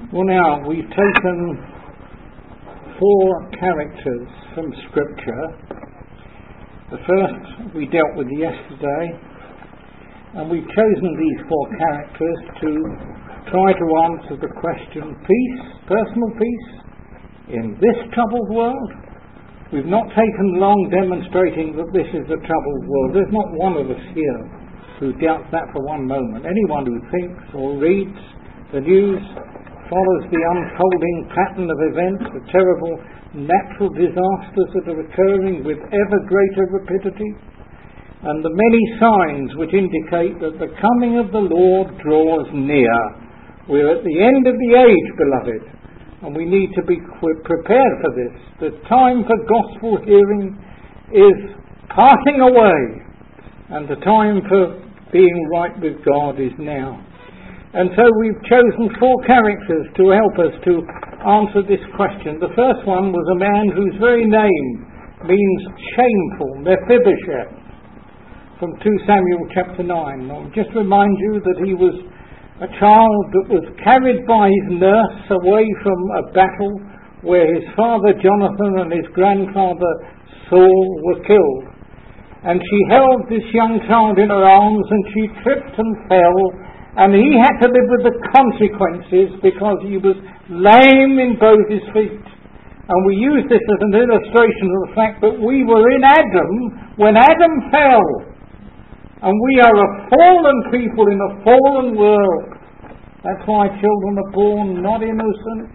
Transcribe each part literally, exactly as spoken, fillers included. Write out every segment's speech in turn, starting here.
Well, now, we've taken four characters from Scripture. The first we dealt with yesterday, and we've chosen these four characters to try to answer the question, peace, personal peace, in this troubled world. We've not taken long demonstrating that this is a troubled world. There's not one of us here who doubts that for one moment. Anyone who thinks or reads the news, follows the unfolding pattern of events, the terrible natural disasters that are occurring with ever greater rapidity, and the many signs which indicate that the coming of the Lord draws near. We're at the end of the age, beloved, and we need to be prepared for this. The time for gospel hearing is passing away, and the time for being right with God is now. And so we've chosen four characters to help us to answer this question. The first one was a man whose very name means shameful, Mephibosheth, from Second Samuel chapter nine. I'll just remind you that he was a child that was carried by his nurse away from a battle where his father Jonathan and his grandfather Saul were killed. And she held this young child in her arms, and she tripped and fell, and he had to live with the consequences because he was lame in both his feet. And we use this as an illustration of the fact that we were in Adam when Adam fell. And we are a fallen people in a fallen world. That's why children are born not innocent,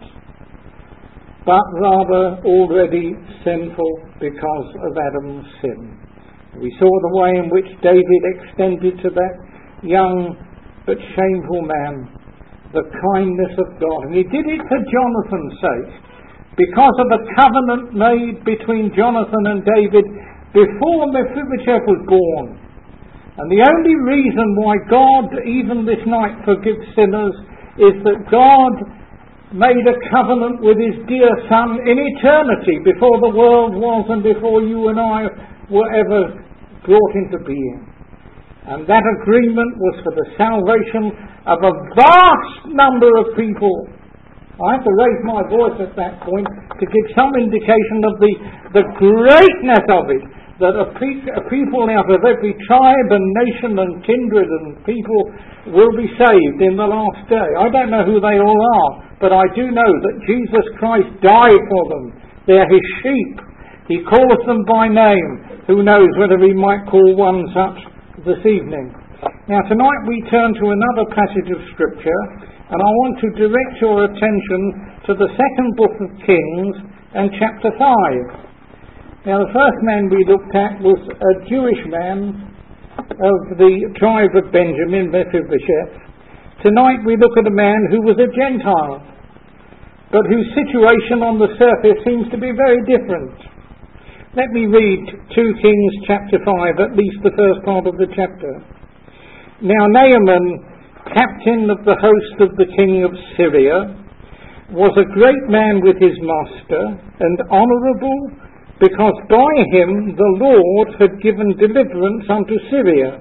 but rather already sinful because of Adam's sin. We saw the way in which David extended to that young but shameful man the kindness of God. And he did it for Jonathan's sake, because of a covenant made between Jonathan and David before Mephibosheth was born. And the only reason why God, even this night, forgives sinners is that God made a covenant with his dear Son in eternity, before the world was and before you and I were ever brought into being. And that agreement was for the salvation of a vast number of people. I have to raise my voice at that point to give some indication of the, the greatness of it, that a, pe- a people out of every tribe and nation and kindred and people will be saved in the last day. I don't know who they all are, but I do know that Jesus Christ died for them. They're his sheep. He calls them by name. Who knows whether he might call one such this evening. Now tonight we turn to another passage of Scripture, and I want to direct your attention to the second book of Kings and chapter five. Now the first man we looked at was a Jewish man of the tribe of Benjamin, Mephibosheth. Tonight we look at a man who was a Gentile, but whose situation on the surface seems to be very different. Let me read Second Kings chapter five, at least the first part of the chapter. Now Naaman, captain of the host of the king of Syria, was a great man with his master, and honourable, because by him the Lord had given deliverance unto Syria.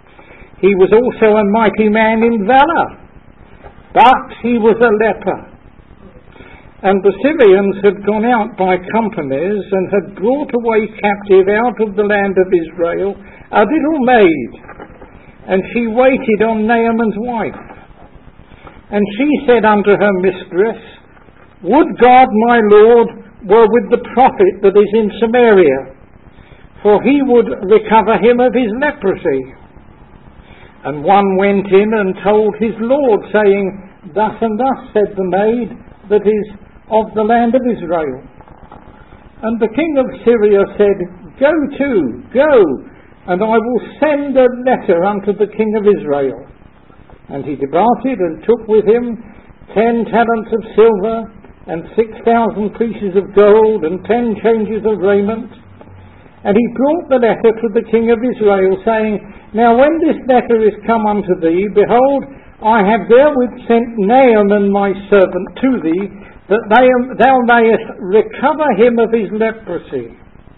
He was also a mighty man in valour, but he was a leper. And the Syrians had gone out by companies and had brought away captive out of the land of Israel a little maid, and she waited on Naaman's wife. And she said unto her mistress, Would God my Lord were with the prophet that is in Samaria, for he would recover him of his leprosy. And one went in and told his Lord, saying, Thus and thus said the maid that is of the land of Israel. And the king of Syria said, Go to, go, and I will send a letter unto the king of Israel. And he departed and took with him ten talents of silver, and six thousand pieces of gold, and ten changes of raiment. And he brought the letter to the king of Israel, saying, Now when this letter is come unto thee, behold, I have therewith sent Naaman my servant to thee, that thou mayest recover him of his leprosy.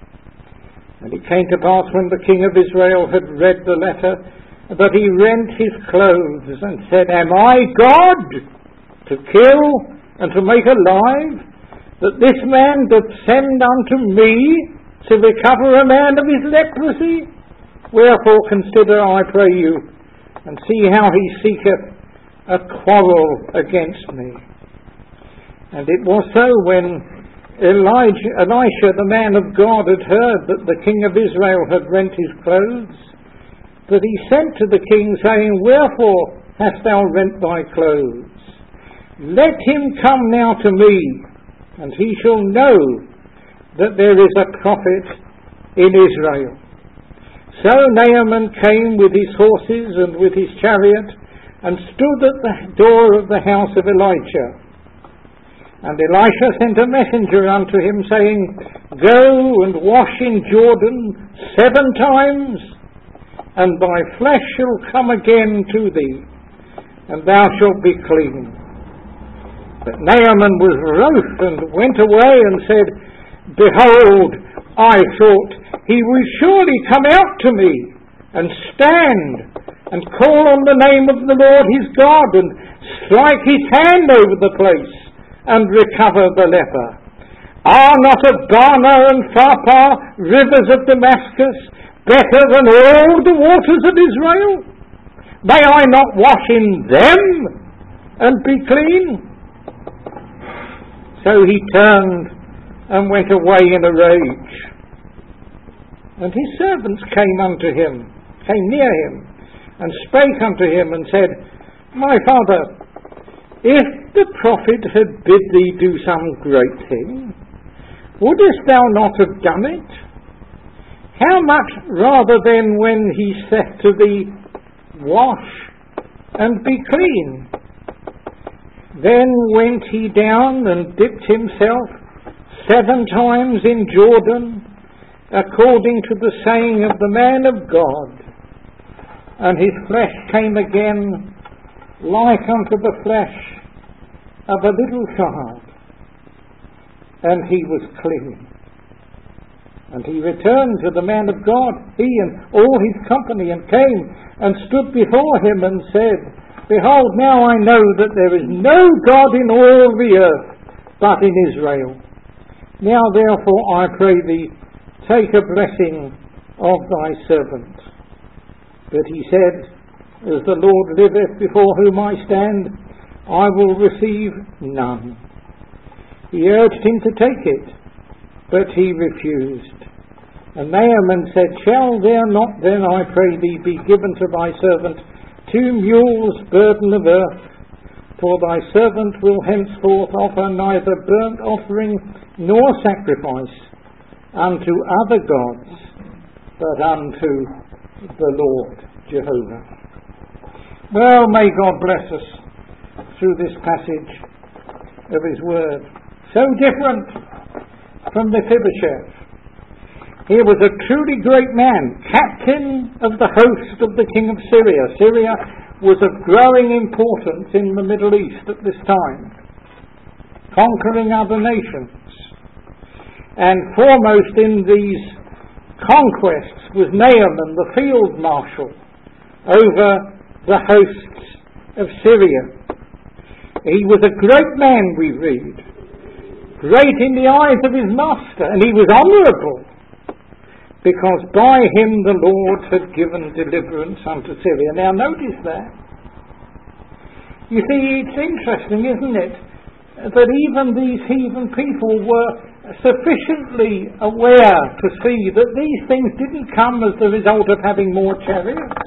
And it came to pass, when the king of Israel had read the letter, that he rent his clothes and said, Am I God to kill and to make alive, that this man doth send unto me to recover a man of his leprosy? Wherefore consider, I pray you, and see how he seeketh a quarrel against me. And it was so, when Elijah, Elisha, the man of God, had heard that the king of Israel had rent his clothes, that he sent to the king, saying, Wherefore hast thou rent thy clothes? Let him come now to me, and he shall know that there is a prophet in Israel. So Naaman came with his horses and with his chariot, and stood at the door of the house of Elijah. And Elisha sent a messenger unto him, saying, Go and wash in Jordan seven times, and thy flesh shall come again to thee, and thou shalt be clean. But Naaman was wroth, and went away, and said, Behold, I thought, he will surely come out to me, and stand, and call on the name of the Lord his God, and strike his hand over the place, and recover the leper. Are not Abana and Pharpar, rivers of Damascus, better than all the waters of Israel? May I not wash in them, and be clean? So he turned and went away in a rage. And his servants came unto him, came near him, and spake unto him, and said, My father, if the prophet had bid thee do some great thing, wouldest thou not have done it? How much rather then when he saith to thee, Wash and be clean? Then went he down and dipped himself seven times in Jordan, according to the saying of the man of God. And his flesh came again like unto the flesh of a little child, and he was clean. And he returned to the man of God, he and all his company, and came and stood before him, and said, Behold, now I know that there is no God in all the earth but in Israel. Now therefore I pray thee, take a blessing of thy servant. But he said, As the Lord liveth, before whom I stand, I will receive none. He urged him to take it, but he refused. And Naaman said, Shall there not then, I pray thee, be given to thy servant two mules burden of earth? For thy servant will henceforth offer neither burnt offering nor sacrifice unto other gods, but unto the Lord Jehovah. Well, may God bless us through this passage of his word. So different from Mephibosheth. He was a truly great man, captain of the host of the king of Syria. Syria was of growing importance in the Middle East at this time, conquering other nations. And foremost in these conquests was Naaman, the field marshal, over the hosts of Syria. He was a great man, we read, great in the eyes of his master, and he was honourable, because by him the Lord had given deliverance unto Syria. Now notice that. You see, it's interesting, isn't it, that even these heathen people were sufficiently aware to see that these things didn't come as the result of having more chariots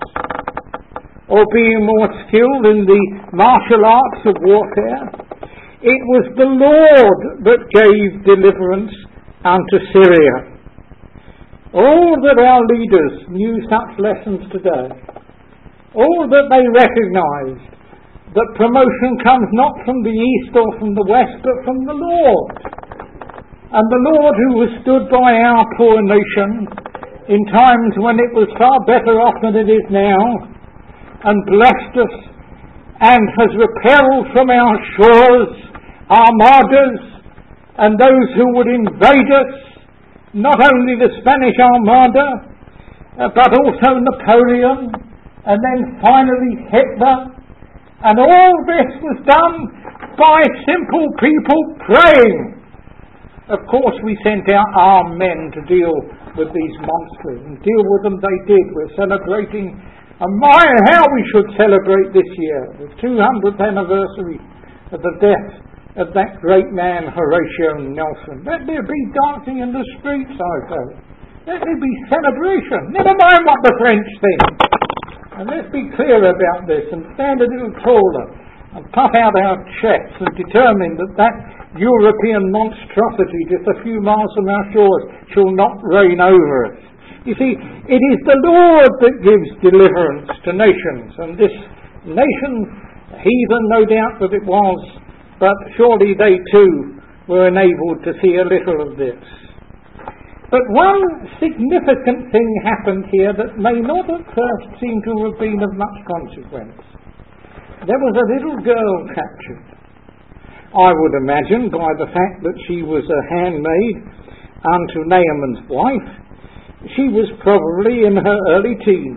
or being more skilled in the martial arts of warfare. It was the Lord that gave deliverance unto Syria. All that our leaders knew such lessons today. All that they recognised that promotion comes not from the east or from the west, but from the Lord. And the Lord who has stood by our poor nation in times when it was far better off than it is now, and blessed us, and has repelled from our shores armadas and those who would invade us, not only the Spanish Armada, uh, but also Napoleon, and then finally Hitler. And all this was done by simple people praying. Of course, we sent out armed men to deal with these monsters, and deal with them they did. We're celebrating, and my, how we should celebrate this year, the two hundredth anniversary of the death of that great man, Horatio Nelson. Let there be dancing in the streets, I say. Let there be celebration. Never mind what the French think. And let's be clear about this and stand a little taller and puff out our chests and determine that that European monstrosity just a few miles from our shores shall not reign over us. You see, it is the Lord that gives deliverance to nations, and this nation, heathen no doubt that it was, but surely they too were enabled to see a little of this. But one significant thing happened here that may not at first seem to have been of much consequence. There was a little girl captured. I would imagine by the fact that she was a handmaid unto Naaman's wife, she was probably in her early teens.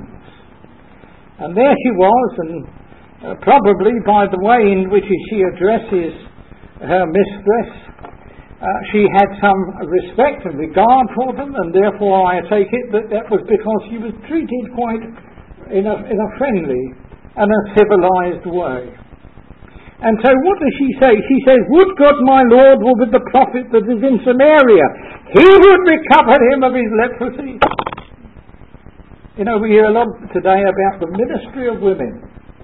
And there she was, and uh, probably by the way in which she addresses her mistress, uh, she had some respect and regard for them, and therefore I take it that that was because she was treated quite in a, in a friendly and a civilized way. And so what does she say? She says, would God my Lord were with the prophet that is in Samaria. He would recover him of his leprosy. You know, we hear a lot today about the ministry of women.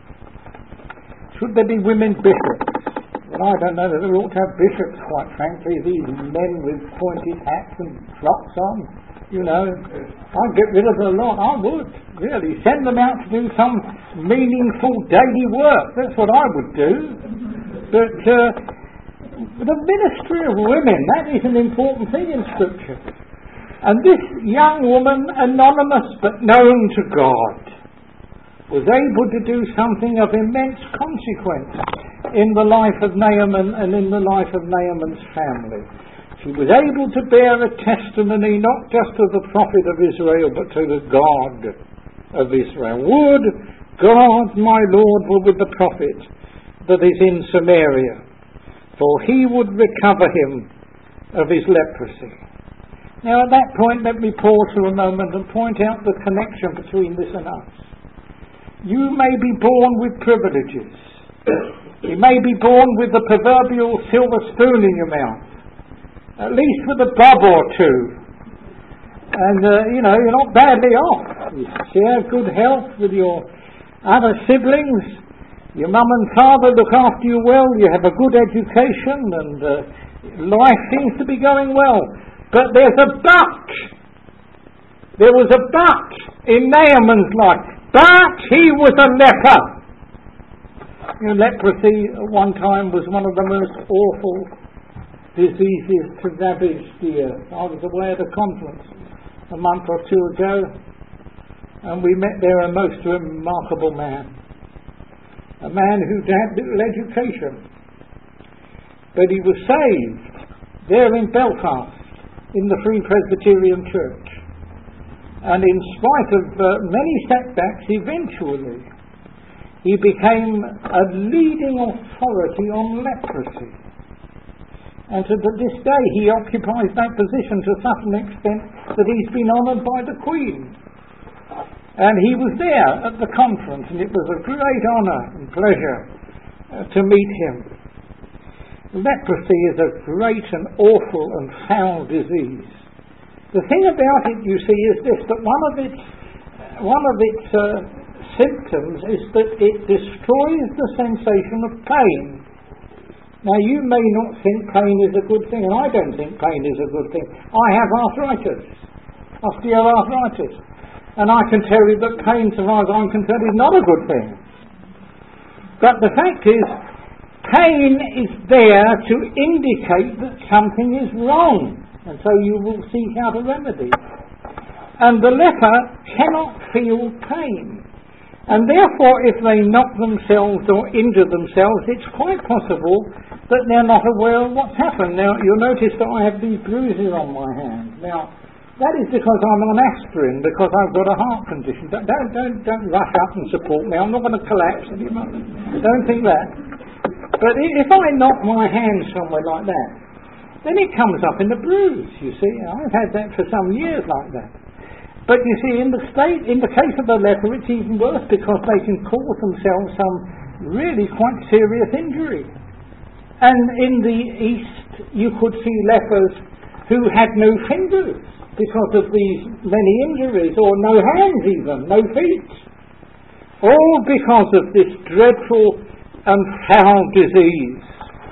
Should there be women bishops? Well, I don't know that there ought to have bishops, quite frankly. These men with pointed hats and frocks on, you know. I'd get rid of a lot. I would, really. Send them out to do some meaningful daily work. That's what I would do. But uh, the ministry of women, that is an important thing in Scripture. And this young woman, anonymous but known to God, was able to do something of immense consequence in the life of Naaman and in the life of Naaman's family. She was able to bear a testimony not just to the prophet of Israel, but to the God of Israel. Would God, my Lord, were with the prophet that is in Samaria, for he would recover him of his leprosy. Now at that point, let me pause for a moment and point out the connection between this and us. You may be born with privileges. You may be born with the proverbial silver spoon in your mouth, at least with a bob or two. And, uh, you know, you're not badly off. You share good health with your other siblings. Your mum and father look after you well. You have a good education, and uh, life seems to be going well. But there's a but. There was a but in Naaman's life. But he was a leper. You know, leprosy at one time was one of the most awful diseases to ravage the earth. I was away at a conference a month or two ago, and we met there a most remarkable man. A man who had little education, but he was saved there in Belfast in the Free Presbyterian Church. And in spite of uh, many setbacks, eventually he became a leading authority on leprosy. And to this day he occupies that position to such an extent that he's been honoured by the Queen. And he was there at the conference, and it was a great honour and pleasure uh, to meet him. Leprosy is a great and awful and foul disease. The thing about it, you see, is this, that one of its, one of its uh, symptoms is that it destroys the sensation of pain. Now, you may not think pain is a good thing, and I don't think pain is a good thing. I have arthritis, osteoarthritis, and I can tell you that pain, so far as I'm concerned, is not a good thing. But the fact is, pain is there to indicate that something is wrong, and so you will seek out a remedy. And the leper cannot feel pain. And therefore, if they knock themselves or injure themselves, it's quite possible that they're not aware of what's happened. Now, you'll notice that I have these bruises on my hand. Now, that is because I'm on aspirin, because I've got a heart condition. Don't, don't, don't rush up and support me. I'm not going to collapse any moment. Don't think that. But if I knock my hand somewhere like that, then it comes up in a bruise, you see. I've had that for some years like that. But you see, in the state, in the case of a leper, it's even worse because they can cause themselves some really quite serious injury. And in the East, you could see lepers who had no fingers because of these many injuries, or no hands even, no feet. All because of this dreadful and foul disease.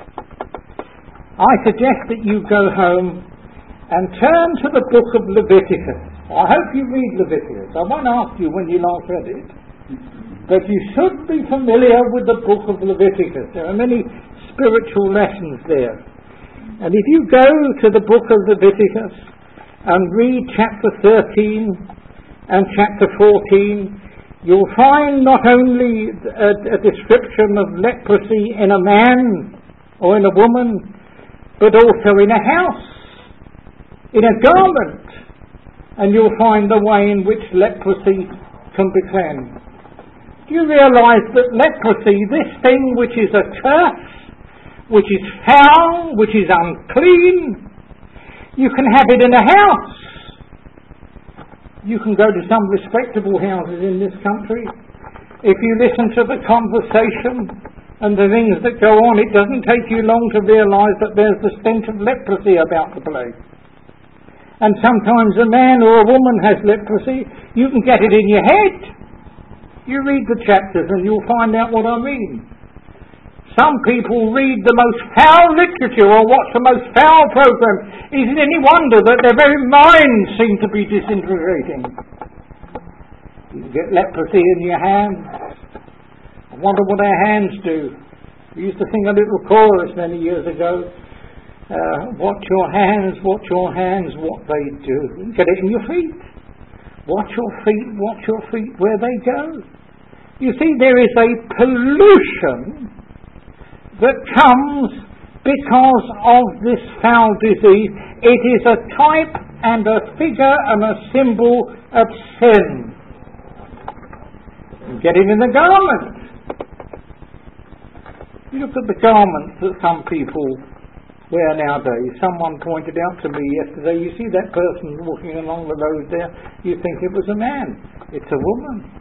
I suggest that you go home and turn to the book of Leviticus. I hope you read Leviticus. I won't ask you when you last read it, but you should be familiar with the book of Leviticus. There are many spiritual lessons there. And if you go to the book of Leviticus and read chapter thirteen and chapter fourteen, you'll find not only a, a description of leprosy in a man or in a woman, but also in a house, in a garment, and you'll find the way in which leprosy can be cleansed. Do you realise that leprosy, this thing which is a curse, which is foul, which is unclean, you can have it in a house. You can go to some respectable houses in this country. If you listen to the conversation and the things that go on, it doesn't take you long to realise that there's the stench of leprosy about the place. And sometimes a man or a woman has leprosy. You can get it in your head. You read the chapters and you'll find out what I mean. Some people read the most foul literature or watch the most foul programs. Is it any wonder that their very minds seem to be disintegrating? You get leprosy in your hands. I wonder what our hands do. We used to sing a little chorus many years ago. Uh, watch your hands, watch your hands, what they do. You get it in your feet. Watch your feet, watch your feet, where they go. You see, there is a pollution that comes because of this foul disease. It is a type and a figure and a symbol of sin. You get it in the garment. You look at the garments that some people wear nowadays. Someone pointed out to me yesterday, you see that person walking along the road there, you think it was a man. It's a woman.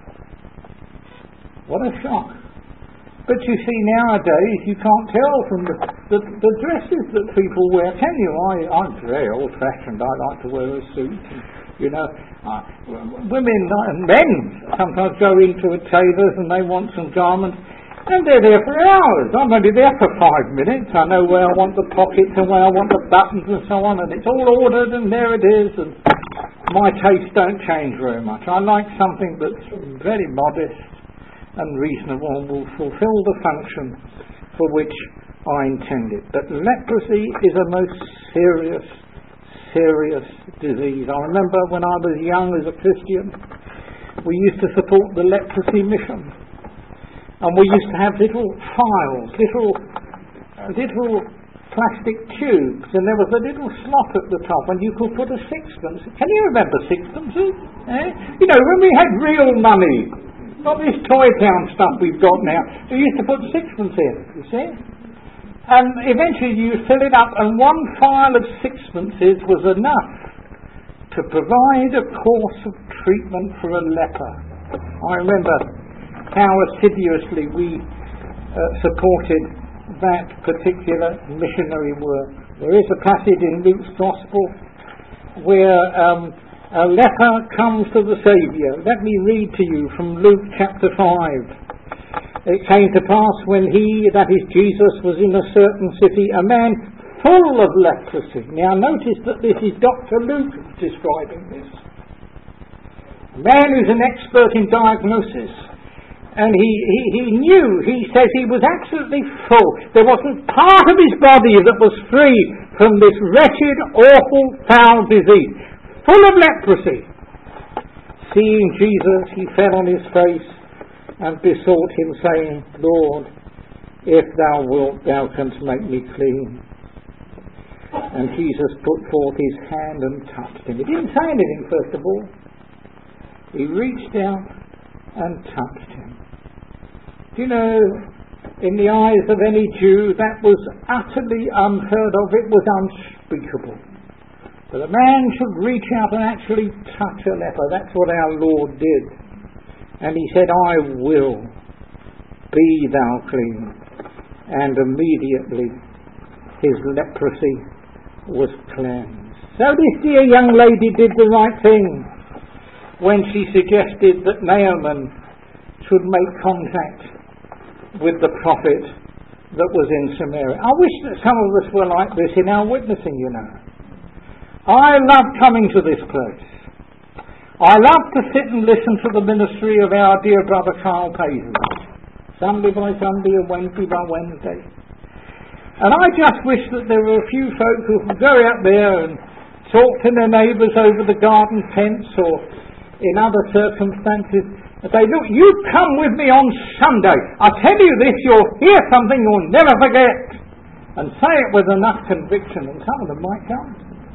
What a shock. But you see, nowadays you can't tell from the, the, the dresses that people wear, can you? I, I'm very old-fashioned. I like to wear a suit. And, you know, uh, women and men sometimes go into a tailor's and they want some garments, and they're there for hours. I'm only there for five minutes. I know where I want the pockets and where I want the buttons and so on, and it's all ordered and there it is, and my tastes don't change very much. I like something that's very modest and reasonable and will fulfill the function for which I intend it. But leprosy is a most serious, serious disease. I remember when I was young as a Christian, we used to support the leprosy mission. And we used to have little phials, little, uh, little plastic tubes, and there was a little slot at the top, and you could put a sixpence. Can you remember sixpences? Eh? You know, when we had real money, not this toy town stuff we've got now, we used to put sixpence in, you see? And eventually you fill it up, and one phial of sixpences was enough to provide a course of treatment for a leper. I remember how assiduously we uh, supported that particular missionary work. There is a passage in Luke's Gospel where um, a leper comes to the Saviour. Let me read to you from Luke chapter five. It came to pass when he, that is Jesus, was in a certain city, a man full of leprosy. Now notice that this is Doctor Luke describing this. A man who's an expert in diagnosis. And he, he, he knew, he says he was absolutely full. There wasn't part of his body that was free from this wretched, awful, foul disease. Full of leprosy. Seeing Jesus, he fell on his face and besought him, saying, Lord, if thou wilt, thou canst make me clean. And Jesus put forth his hand and touched him. He didn't say anything, first of all. He reached out and touched him. Do you know, In the eyes of any Jew, that was utterly unheard of. It was unspeakable. That a man should reach out and actually touch a leper. That's what our Lord did. And he said, I will, be thou clean. And immediately his leprosy was cleansed. So this dear young lady did the right thing when she suggested that Naaman should make contact with the prophet that was in Samaria. I wish that some of us were like this in our witnessing, you know. I love coming to this place. I love to sit and listen to the ministry of our dear brother Carl Paisley, Sunday by Sunday and Wednesday by Wednesday. And I just wish that there were a few folk who could go out there and talk to their neighbours over the garden fence or in other circumstances and say, look, you come with me on Sunday. I tell you this, you'll hear something you'll never forget. And say it with enough conviction, and some of them might come.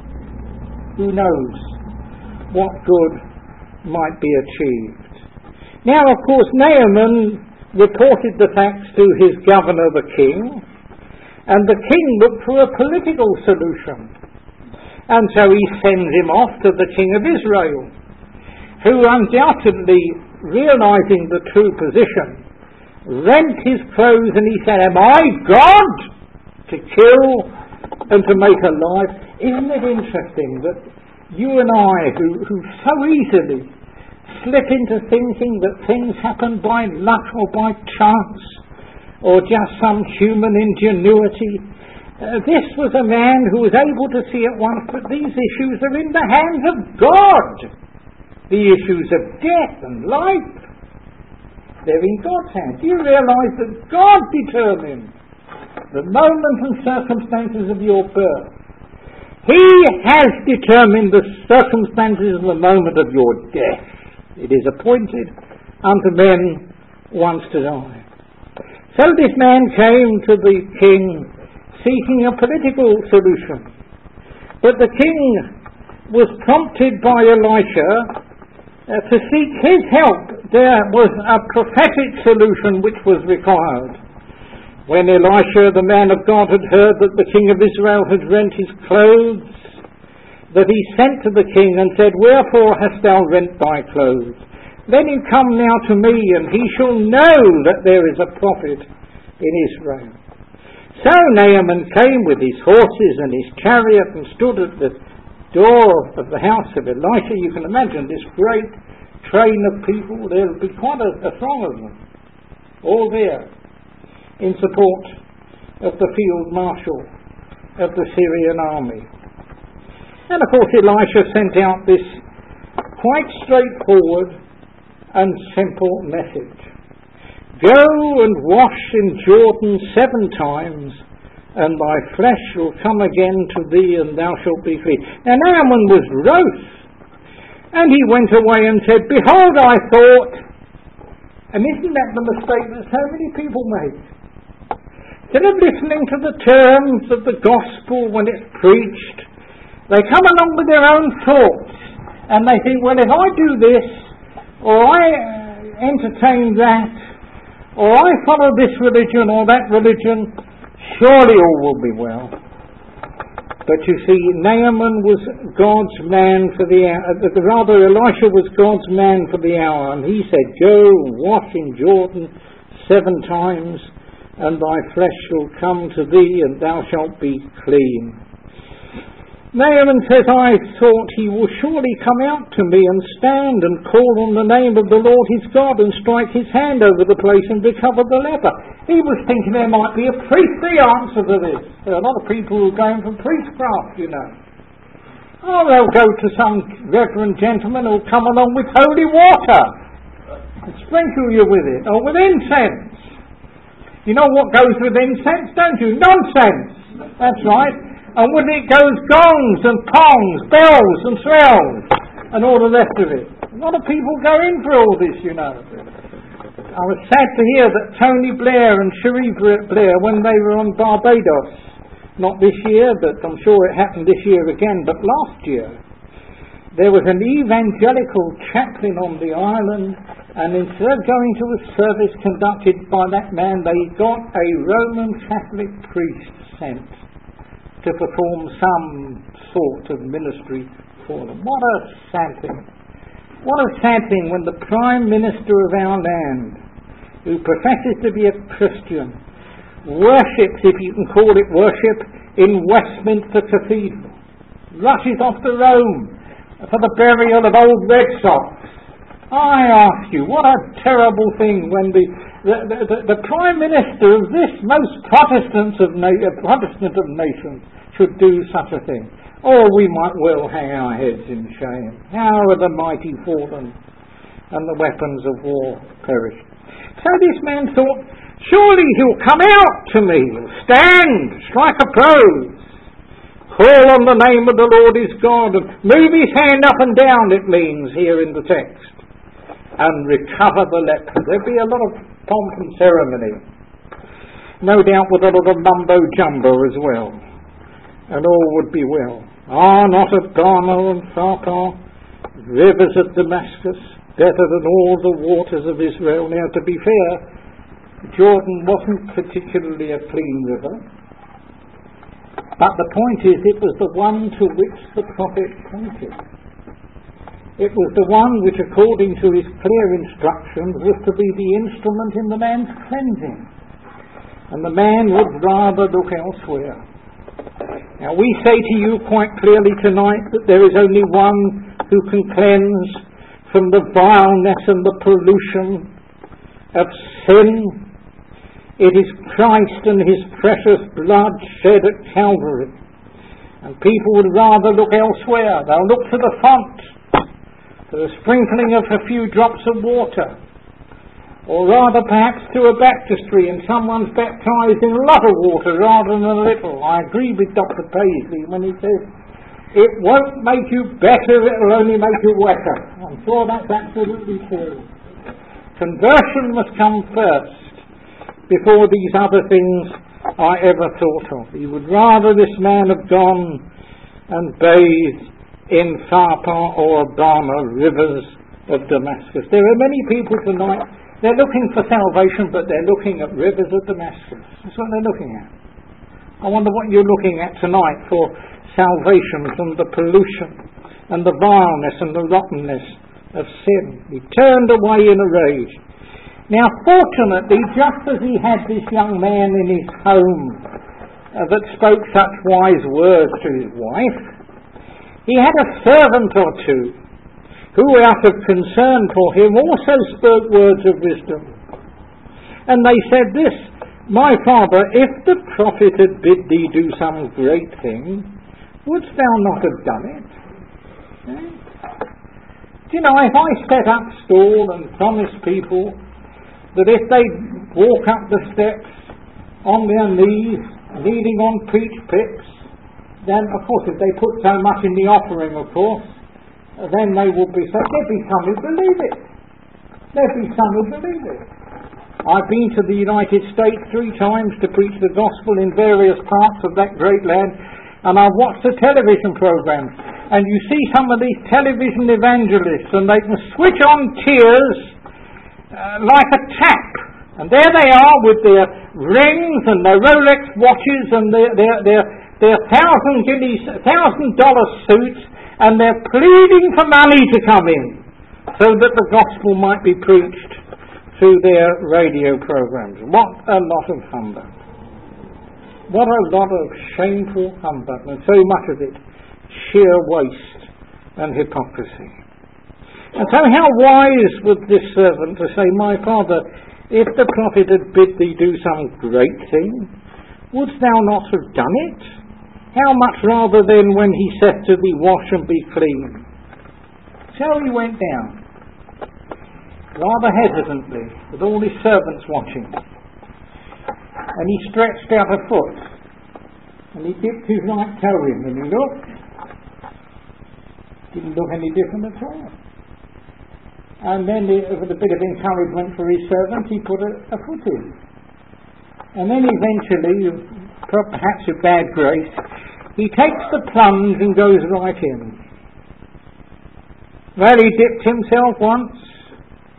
Who knows what good might be achieved. Now, of course, Naaman reported the facts to his governor, the king, and the king looked for a political solution. And so he sends him off to the king of Israel, who undoubtedly, realizing the true position, rent his clothes and he said, am I God to kill and to make alive? Isn't it interesting that you and I, who, who so easily slip into thinking that things happen by luck or by chance or just some human ingenuity, uh, this was a man who was able to see at once that these issues are in the hands of God. The issues of death and life, they're in God's hands. Do you realise that God determines the moment and circumstances of your birth? He has determined the circumstances and the moment of your death. It is appointed unto men once to die. So this man came to the king seeking a political solution. But the king was prompted by Elisha Uh, to seek his help. There was a prophetic solution which was required. When Elisha, the man of God, had heard that the king of Israel had rent his clothes, that he sent to the king and said, wherefore hast thou rent thy clothes? Let him come now to me, and he shall know that there is a prophet in Israel. So Naaman came with his horses and his chariot and stood at the door of the house of Elisha. You can imagine this great train of people. There will be quite a, a throng of them, all there in support of the field marshal of the Syrian army. And of course Elisha sent out this quite straightforward and simple message. Go and wash in Jordan seven times, and thy flesh shall come again to thee, and thou shalt be clean. Now Naaman was wroth, and he went away and said, behold, I thought, and isn't that the mistake that so many people make? Instead of listening to the terms of the gospel when it's preached, they come along with their own thoughts, and they think, well, if I do this, or I entertain that, or I follow this religion or that religion, surely all will be well. But you see, Naaman was God's man for the hour. Rather, Elisha was God's man for the hour. And he said, go wash in Jordan seven times, and thy flesh shall come to thee, and thou shalt be clean. Naaman says, I thought he will surely come out to me and stand and call on the name of the Lord his God and strike his hand over the place and recover the leper. He was thinking there might be a priestly answer to this. There are a lot of people who are going for priestcraft, you know. Oh, they'll go to some reverend gentleman who'll come along with holy water and sprinkle you with it, or with incense. You know what goes with incense, don't you? Nonsense! That's right. And with it goes gongs and pongs, bells and swells, and all the rest of it. A lot of people go in for all this, you know. I was sad to hear that Tony Blair and Cherie Blair, when they were on Barbados, not this year, but I'm sure it happened this year again, but last year, there was an evangelical chaplain on the island And instead of going to a service conducted by that man, they got a Roman Catholic priest sent to perform some sort of ministry for them. What a sad thing. What a sad thing when the Prime Minister of our land, who professes to be a Christian, worships, if you can call it worship, in Westminster Cathedral, rushes off to Rome for the burial of old Red Sox. I ask you, what a terrible thing when the the, the, the Prime Minister of this most Protestant of, na- Protestant of nations should do such a thing. Or we might well hang our heads in shame. How are the mighty fallen and the weapons of war perished? So this man thought, surely he'll come out to me, stand, strike a pose, call on the name of the Lord his God, and move his hand up and down, it means here in the text, and recover the leper. There'd be a lot of pomp and ceremony, no doubt with a lot of mumbo-jumbo as well, and all would be well. Ah, not at Abana and Pharpar, rivers of Damascus, better than all the waters of Israel. Now, to be fair, Jordan wasn't particularly a clean river, but the point is it was the one to which the prophet pointed. It was the one which, according to his clear instructions, was to be the instrument in the man's cleansing. And the man would rather look elsewhere. Now, we say to you quite clearly tonight that there is only one who can cleanse from the vileness and the pollution of sin. It is Christ and his precious blood shed at Calvary. And people would rather look elsewhere. They'll look to the font, to the sprinkling of a few drops of water, or rather perhaps to a baptistry and someone's baptised in a lot of water rather than a little. I agree with Doctor Paisley when he says it won't make you better, it will only make you wetter. I'm sure that's absolutely true. Conversion must come first before these other things are ever thought of. He would rather this man have gone and bathed in Pharpar or Abana, rivers of Damascus. There are many people tonight, they're looking for salvation, but they're looking at rivers of Damascus. That's what they're looking at. I wonder what you're looking at tonight for salvation from the pollution and the vileness and the rottenness of sin. He turned away in a rage. Now, fortunately, just as he had this young man in his home uh, that spoke such wise words to his wife, he had a servant or two who, out of concern for him, also spoke words of wisdom. And they said this, "My father, if the prophet had bid thee do some great thing, wouldst thou not have done it?" Eh? Do you know, if I set up stall and promise people that if they walk up the steps on their knees, leaning on peach picks, then, of course, if they put so much in the offering, of course, then they will be saved. There'll be some who believe it. There'll be some who believe it. I've been to the United States three times to preach the gospel in various parts of that great land, and I've watched the television programs, and you see some of these television evangelists, and they can switch on tears uh, like a tap, and there they are with their rings and their Rolex watches and their their their, their thousand guineas, thousand dollar suits, and they're pleading for money to come in so that the gospel might be preached through their radio programs. What a lot of humbug. What a lot of shameful humbug, and so much of it sheer waste and hypocrisy. And so how wise was this servant to say, "My father, if the prophet had bid thee do some great thing, wouldst thou not have done it? How much rather then when he saith to thee, wash and be clean?" So he went down, rather hesitantly, with all his servants watching. And he stretched out a foot, and he dipped his right toe in, and he looked. Didn't look any different at all. And then, with a bit of encouragement for his servant, he put a, a foot in. And then eventually, perhaps with bad grace, he takes the plunge and goes right in. Well, he dipped himself once,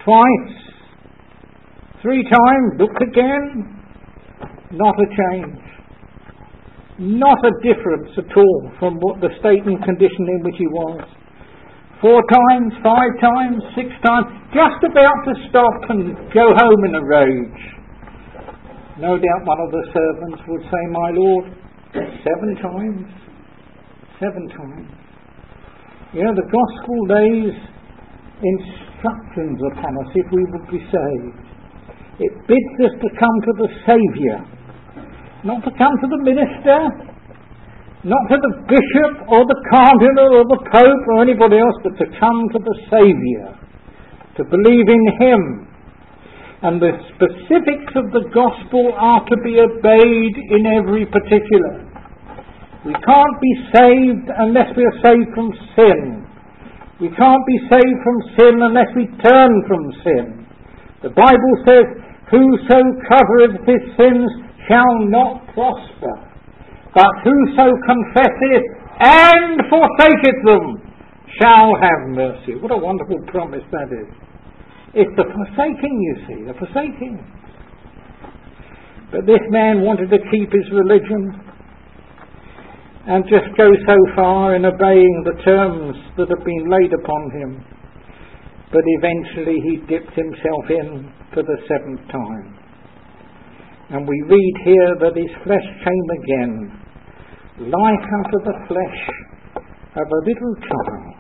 twice, three times, look again. Not a change. Not a difference at all from what the state and condition in which he was. Four times, five times, six times, just about to stop and go home in a rage. No doubt one of the servants would say, "My Lord, seven times, seven times." You know, the gospel lays instructions upon us if we would be saved. It bids us to come to the Saviour, not to come to the minister, not to the bishop or the cardinal or the pope or anybody else, but to come to the Saviour, to believe in Him. And the specifics of the gospel are to be obeyed in every particular. We can't be saved unless we are saved from sin. We can't be saved from sin unless we turn from sin. The Bible says, "Whoso covereth his sins shall not prosper, but whoso confesseth and forsaketh them shall have mercy." What a wonderful promise that is. It's the forsaking, you see, the forsaking. But this man wanted to keep his religion and just go so far in obeying the terms that have been laid upon him. But eventually he dipped himself in for the seventh time. And we read here that his flesh came again, like unto the flesh of a little child,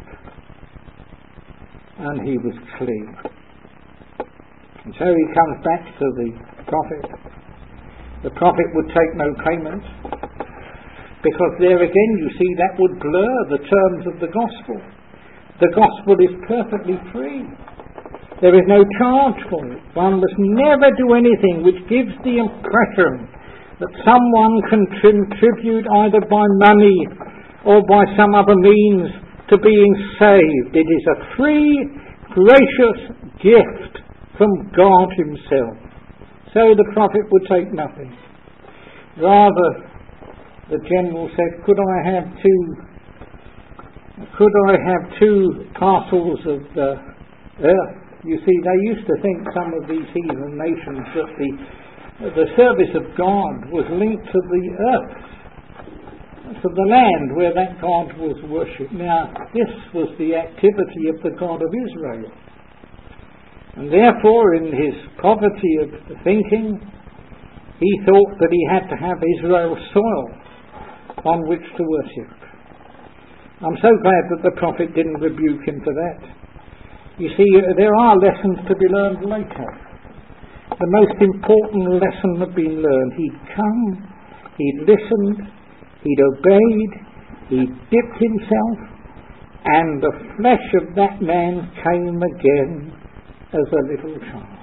and he was clean. And so he comes back to the prophet. The prophet would take no payment, because there again, you see, that would blur the terms of the gospel. The gospel is perfectly free. There is no charge for it. One must never do anything which gives the impression that someone can contribute either by money or by some other means to being saved. It is a free, gracious gift from God Himself. So the prophet would take nothing. Rather, the general said, "Could I have two? Could I have two parcels of the earth?" You see, they used to think, some of these heathen nations, that the the service of God was linked to the earth, to the land where that God was worshipped. Now, this was the activity of the God of Israel. And therefore, in his poverty of thinking, he thought that he had to have Israel's soil on which to worship. I'm so glad that the prophet didn't rebuke him for that. You see, there are lessons to be learned later. The most important lesson had been learned. He'd come, he'd listened, he'd obeyed, he'd dipped himself, and the flesh of that man came again as a little child.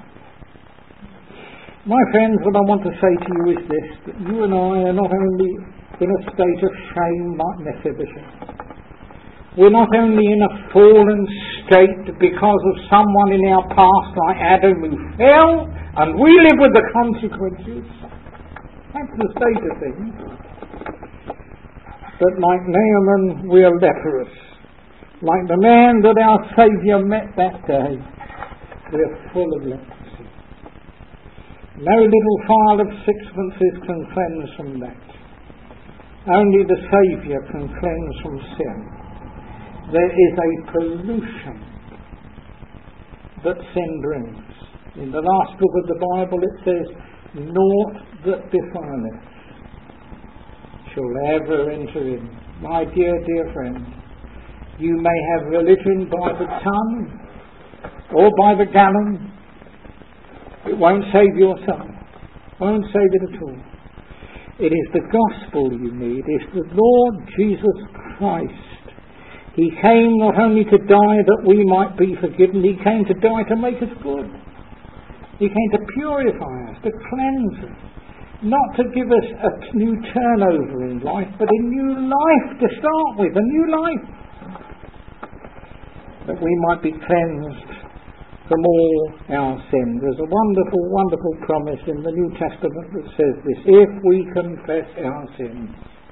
My friends, what I want to say to you is this, that you and I are not only in a state of shame like Mephibosheth. We're not only in a fallen state because of someone in our past like Adam who fell, and we live with the consequences. That's the state of things. But like Naaman, we are leprous. Like the man that our Saviour met that day, we're full of leprosy. No little file of sixpences can cleanse from that. Only the Saviour can cleanse from sin. There is a pollution that sin brings. In the last book of the Bible it says, "Naught that defileth shall ever enter in." My dear, dear friend, you may have religion by the ton or by the gallon. It won't save your soul. It won't save it at all. It is the gospel you need. It's the Lord Jesus Christ. He came not only to die that we might be forgiven, He came to die to make us good. He came to purify us, to cleanse us, not to give us a new turnover in life, but a new life to start with, a new life, that we might be cleansed from all our sins. There's a wonderful, wonderful promise in the New Testament that says this: if we confess our sins,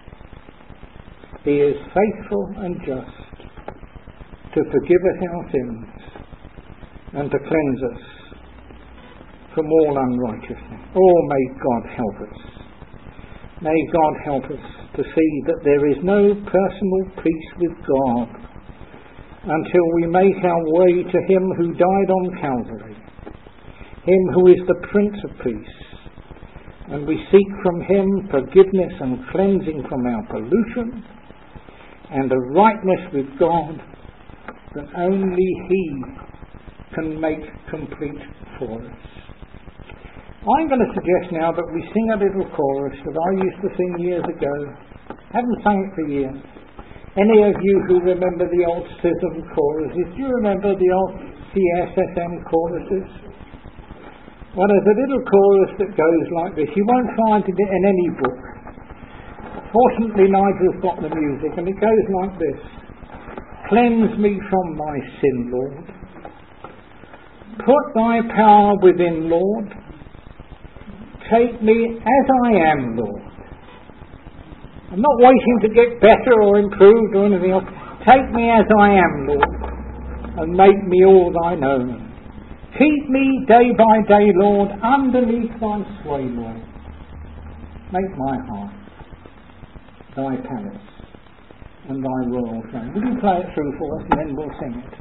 He is faithful and just to forgive us our sins and to cleanse us from all unrighteousness. Oh, may God help us. May God help us to see that there is no personal peace with God until we make our way to Him who died on Calvary, Him who is the Prince of Peace, and we seek from Him forgiveness and cleansing from our pollution and a rightness with God that only He can make complete for us. I'm going to suggest now that we sing a little chorus that I used to sing years ago. Haven't sung it for years. Any of you who remember the old C I S M choruses, do you remember the old C S S M choruses? Well, there's a little chorus that goes like this. You won't find it in any book. Fortunately, Nigel's got the music, and it goes like this. Cleanse me from my sin, Lord. Put thy power within, Lord. Take me as I am, Lord. I'm not waiting to get better or improved or anything else. Take me as I am, Lord, and make me all thine own. Keep me day by day, Lord, underneath thy sway, Lord. Make my heart thy palace and thy royal throne. Will you play it through for us, and then we'll sing it?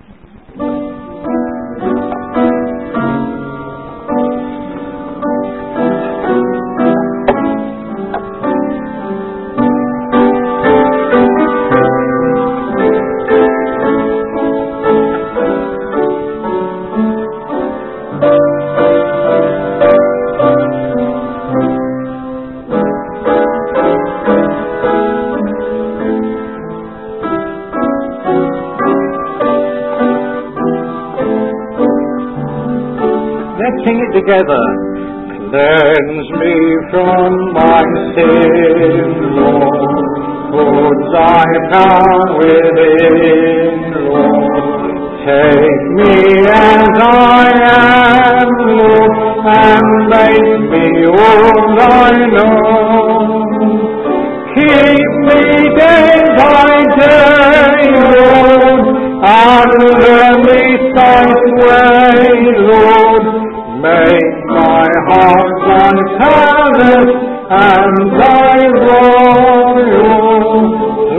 Sing it together. Cleanse me from my sin, Lord. Put thy power within, Lord. Take me as I am, Lord, and make me all thine own. Keep me day by day, Lord, underneath thy sway, Lord. Make my heart thy palace and thy royal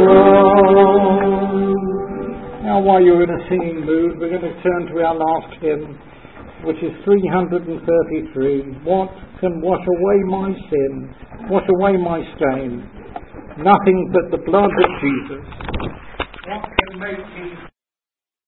throne. Now, while you're in a singing mood, we're going to turn to our last hymn, which is three hundred thirty-three. What can wash away my sin, wash away my stain? Nothing but the blood of Jesus. What can make me